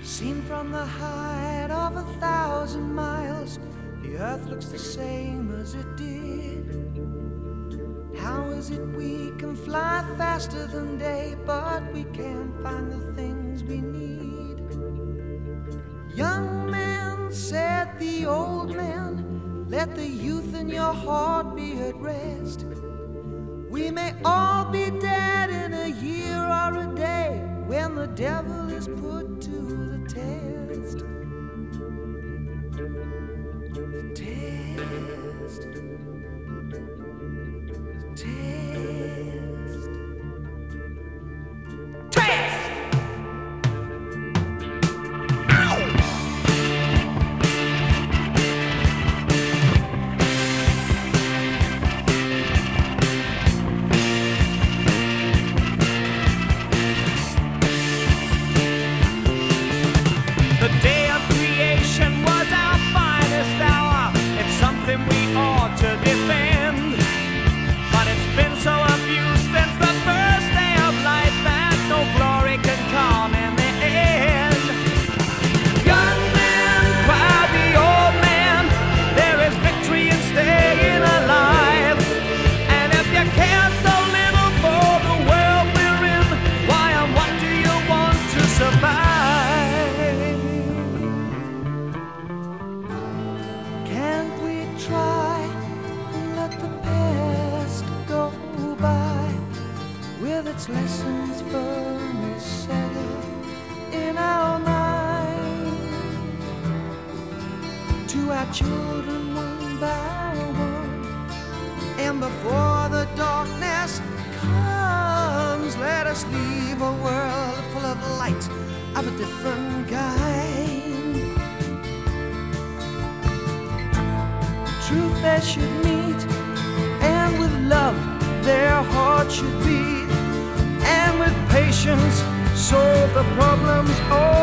Seen from the height of 1,000 miles, the earth looks the same as it did. How is it we can fly faster than day, but we can't find the things we need? Young man, said the old man, let the youth in your heart be at rest. We may all be dead in a year or a day when the devil is put to the test. The test. The test. Test! The day of creation was our finest hour. It's something we ought to defend. But it's been so abused since the first day of life that no glory can come in the end. Young man, cried the old man, there is victory in staying alive. And if you care so little for the world we're in, why and what do you want to survive? Can't we try and let the past go by with its lessons firmly settled in our minds? To our children one by one, and before the darkness comes, let us leave a world full of light of a different kind. Truth they should meet, and with love their hearts should beat, and with patience solve the problems all